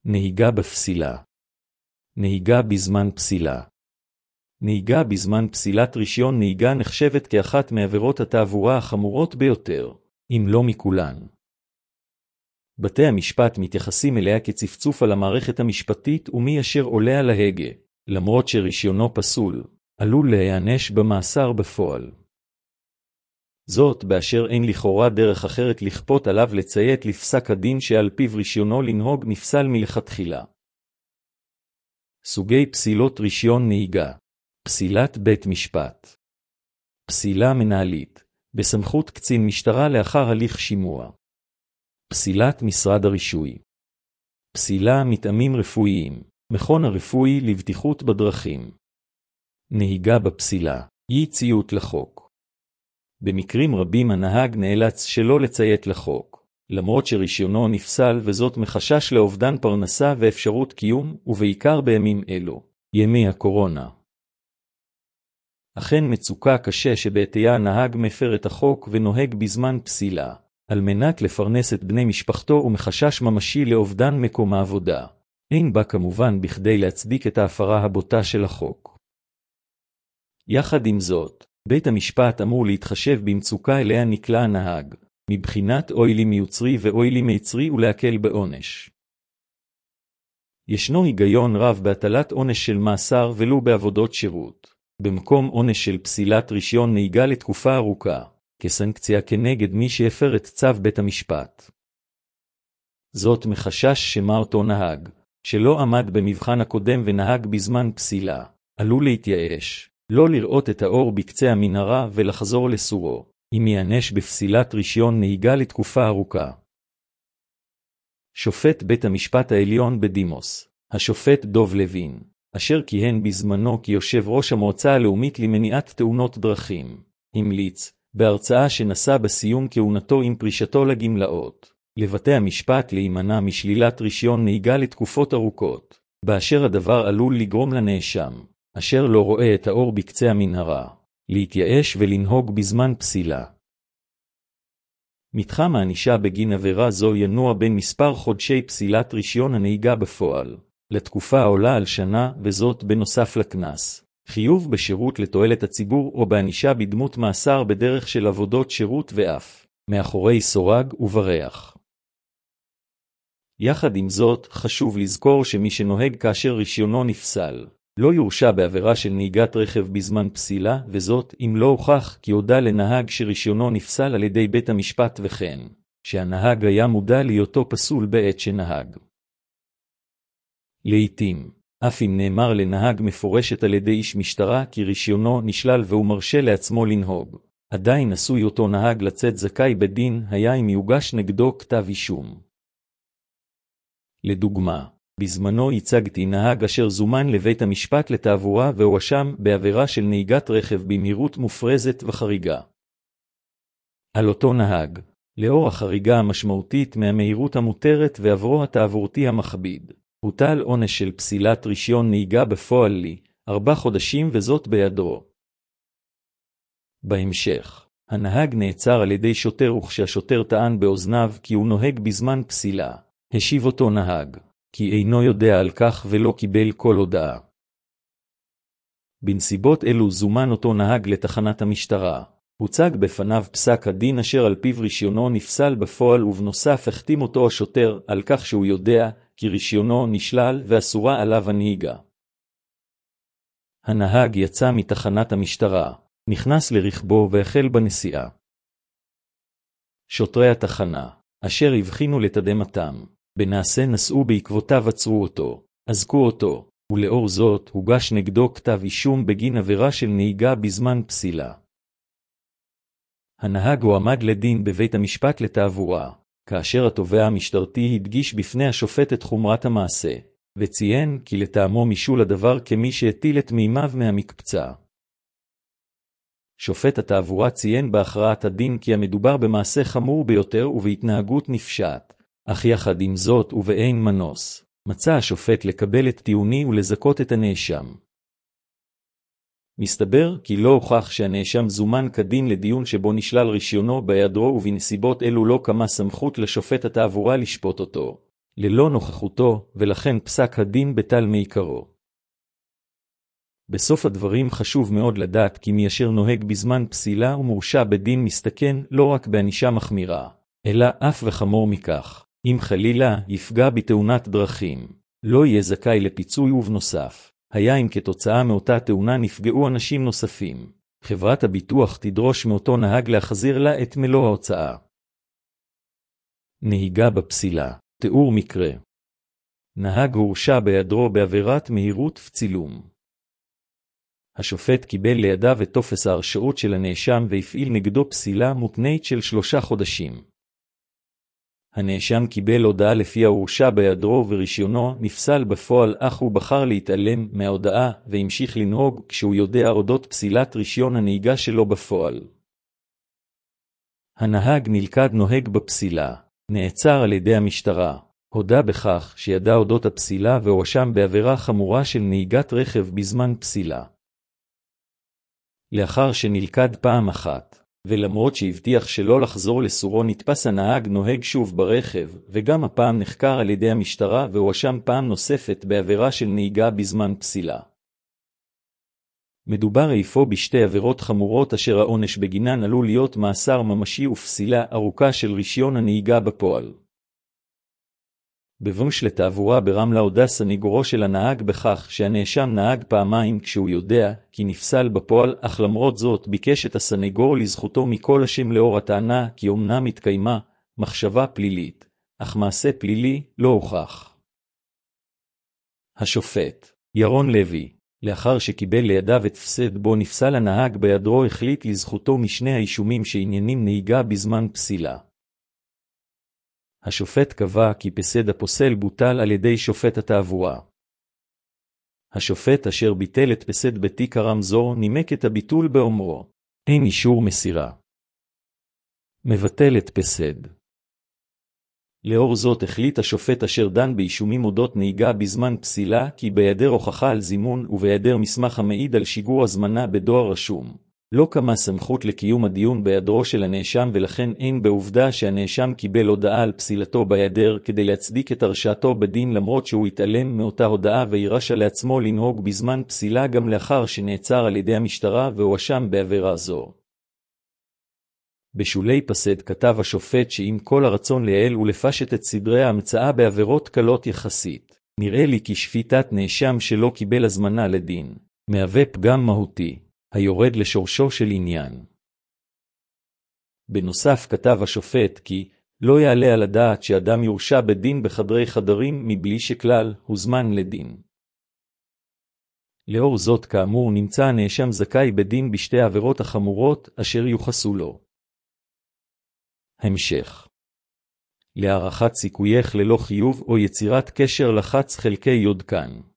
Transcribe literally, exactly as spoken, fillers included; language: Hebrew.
נהיגה בפסילה. נהיגה בזמן פסילה. נהיגה בזמן פסילת רישיון נהיגה נחשבת כאחת מעבירות התעבורה החמורות ביותר, אם לא מכולן. בתי המשפט מתייחסים אליה כצפצוף על המערכת המשפטית ומי אשר עולה על ההגה, למרות שרישיונו פסול, עלול להיענש במאסר בפועל. זאת באשר אין לכאורה דרך אחרת לכפות עליו לציית לפסק הדין שעל פיו רישיונו לנהוג נפסל מלכתחילה. סוגי פסילות רישיון נהיגה. פסילת בית משפט. פסילה מנהלית, בסמכות קצין משטרה לאחר הליך שימוע. פסילת משרד הרישוי. פסילה מטעמים רפואיים, מכון הרפואי לבטיחות בדרכים. נהיגה בפסילה, אי ציות לחוק. במקרים רבים הנהג נאלץ שלא לציית לחוק, למרות שרישיונו נפסל וזאת מחשש לאובדן פרנסה ואפשרות קיום, ובעיקר בימים אלו, ימי הקורונה. אכן מצוקה קשה שבעטיה הנהג מפר את החוק ונוהג בזמן פסילה, על מנת לפרנס את בני משפחתו ומחשש ממשי לאובדן מקום העבודה. אין בה כמובן בכדי להצדיק את ההפרה הבוטה של החוק. יחד עם זאת, בית המשפט אמור להתחשב במצוקה אליה נקלע הנהג, מבחינת אוילי מיוצרי ואוילי מיצרי ולהקל בעונש. ישנו היגיון רב בהטלת עונש של מאסר ולו בעבודות שירות, במקום עונש של פסילת רישיון נהיגה לתקופה ארוכה, כסנקציה כנגד מי שהפר את צו בית המשפט. זאת מחשש שמה אותו נהג, שלא עמד במבחן הקודם ונהג בזמן פסילה, עלול להתייאש, לא לראות את האור בקצה המנהרה ולחזור לסורו, אם ייענש בפסילת רישיון נהיגה לתקופה ארוכה. שופט בית המשפט העליון בדימוס, השופט דוב לוין, אשר כיהן בזמנו כיושב ראש המועצה הלאומית למניעת תאונות דרכים, המליץ, בהרצאה שנשא בסיום כהונתו עם פרישתו לגמלאות, לבתי המשפט להימנע משלילת רישיון נהיגה לתקופות ארוכות, באשר הדבר עלול לגרום לנאשם, אשר לא רואה את האור בקצה המנהרה, להתייאש ולנהוג בזמן פסילה. מתחם הענישה בגין עבירה זו ינוע בין מספר חודשי פסילת רישיון הנהיגה בפועל, לתקופה העולה על שנה וזאת בנוסף לקנס, חיוב בשירות לתועלת הציבור או בענישה בדמות מאסר בדרך של עבודות שירות ואף, מאחורי סורג ובריח. יחד עם זאת, חשוב לזכור שמי שנוהג כאשר רישיונו נפסל, לא יורשע בעבירה של נהיגת רכב בזמן פסילה, וזאת אם לא הוכח כי הודע לנהג שרישיונו נפסל על ידי בית המשפט וכן, שהנהג היה מודע להיותו פסול בעת שנהג. לעתים, אף אם נאמר לנהג מפורשת על ידי איש משטרה כי רישיונו נשלל והוא מרשה לעצמו לנהוג, עדיין עשוי אותו נהג לצאת זכאי בדין היה אם יוגש נגדו כתב אישום. לדוגמה, בזמנו הצגתי נהג אשר זומן לבית המשפט לתעבורה והואשם בעבירה של נהיגת רכב במהירות מופרזת וחריגה. על אותו נהג, לאור החריגה המשמעותית מהמהירות המותרת ועברו התעבורתי המכביד, הוטל עונש של פסילת רישיון נהיגה בפועל לי, ארבע חודשים וזאת בידו. בהמשך, הנהג נעצר על ידי שוטר וכשהשוטר טען באוזניו כי הוא נוהג בזמן פסילה, השיב אותו נהג, כי אינו יודע על כך ולא קיבל כל הודעה. בנסיבות אלו זומן אותו נהג לתחנת המשטרה, הוצג בפניו פסק הדין אשר על פיו רישיונו נפסל בפועל ובנוסף החתים אותו השוטר על כך שהוא יודע כי רישיונו נשלל ואסורה עליו הנהיגה. הנהג יצא מתחנת המשטרה, נכנס לרכבו והחל בנסיעה. שוטרי התחנה, אשר הבחינו לתדהמתם, בנעשה נסעו בעקבותיו עצרו אותו, אזקו אותו, ולאור זאת הוגש נגדו כתב אישום בגין עבירה של נהיגה בזמן פסילה. הנהג הועמד לדין בבית המשפט לתעבורה, כאשר התובע המשטרתי הדגיש בפני השופט את חומרת המעשה, וציין כי לטעמו משול הדבר כמי שהטיל את מימיו מהמקפצה. שופט התעבורה ציין בהכרעת הדין כי המדובר במעשה חמור ביותר ובהתנהגות נפשעת, אך יחד עם זאת ובאין מנוס, מצא השופט לקבל את טיעוני ולזכות את הנאשם. מסתבר כי לא הוכח שהנאשם זומן כדין לדיון שבו נשלל רישיונו בידרו ובנסיבות אלו לא קמה סמכות לשופט התעבורה לשפוט אותו, ללא נוכחותו, ולכן פסק הדין בטל מעיקרו. בסוף הדברים חשוב מאוד לדעת כי מי אשר נוהג בזמן פסילה ומורשע בדין מסתכן לא רק בענישה מחמירה, אלא אף וחמור מכך. אם חלילה יפגע בתאונת דרכים, לא יהיה זכאי לפיצוי, ובנוסף, היה אם כתוצאה מאותה תאונה נפגעו אנשים נוספים, חברת הביטוח תדרוש מאותו נהג להחזיר לה את מלוא ההוצאה. נהיגה בפסילה. תיאור מקרה. נהג הורשע בהיעדרו בעבירת מהירות וצילום. השופט קיבל לידיו את טופס ההרשעות של הנאשם והפעיל נגדו פסילה מותנית של שלושה חודשים. הנאשם קיבל הודעה לפיה הורשע בהיעדרו ורישיונו נפסל בפועל, אך הוא בחר להתעלם מההודעה והמשיך לנהוג כשהוא יודע אודות פסילת רישיון הנהיגה שלו בפועל. הנהג נלכד נוהג בפסילה, נעצר על ידי המשטרה, הודה בכך שידע אודות הפסילה והואשם בעבירה חמורה של נהיגת רכב בזמן פסילה. לאחר שנלכד פעם אחת, ולמרות שהבטיח שלא לחזור לסורו, נתפס הנהג נוהג שוב ברכב, וגם הפעם נחקר על ידי המשטרה והואשם פעם נוספת בעבירה של נהיגה בזמן פסילה. מדובר אפוא בשתי עבירות חמורות אשר העונש בגינן עלול להיות מאסר ממשי ופסילה ארוכה של רישיון הנהיגה בפועל. בבנש לתעבורה ברמלה הודה סניגורו של הנהג בכך שהנאשם נהג פעמיים כשהוא יודע כי נפסל בפועל, אך למרות זאת ביקש את הסניגור לזכותו מכל השם לאור הטענה כי אומנם התקיימה מחשבה פלילית, אך מעשה פלילי לא הוכח. השופט ירון לוי, לאחר שקיבל לידיו את פסד בו נפסל הנהג בהיעדרו, החליט לזכותו משני האישומים שעניינים נהיגה בזמן פסילה. השופט קבע כי פסד הפוסל בוטל על ידי שופט התעבורה. השופט אשר ביטל את פסד בתיק הרמזור נימק את הביטול באומרו, אין אישור מסירה. מבטל את פסד. לאור זאת החליט השופט אשר דן באישומים אודות נהיגה בזמן פסילה כי בהיעדר הוכחה על זימון ובהיעדר מסמך המעיד על שיגור הזמנה בדואר רשום, לא קמה סמכות לקיום הדיון בהיעדרו של הנאשם, ולכן אין בעובדה שהנאשם קיבל הודעה על פסילתו בהיעדר כדי להצדיק את הרשעתו בדין, למרות שהוא התעלם מאותה הודעה והרשה לעצמו לנהוג בזמן פסילה גם לאחר שנעצר על ידי המשטרה והואשם בעבירה זו. בשולי פסד כתב השופט שעם כל הרצון לייעל ולפשט את סדרי ההמצאה בעבירות קלות יחסית, נראה לי כי שפיטת נאשם שלא קיבל הזמנה לדין מהווה פגם מהותי היורד לשורשו של עניין. בנוסף כתב השופט כי לא יעלה על הדעת שאדם יורשע בדין בחדרי חדרים מבלי שכלל הוזמן לדין. לאור זאת כאמור נמצא הנאשם זכאי בדין בשתי העבירות החמורות אשר יוחסו לו. המשך. להערכת סיכוייך ללא חיוב או יצירת קשר לחץ חלקי יודקן.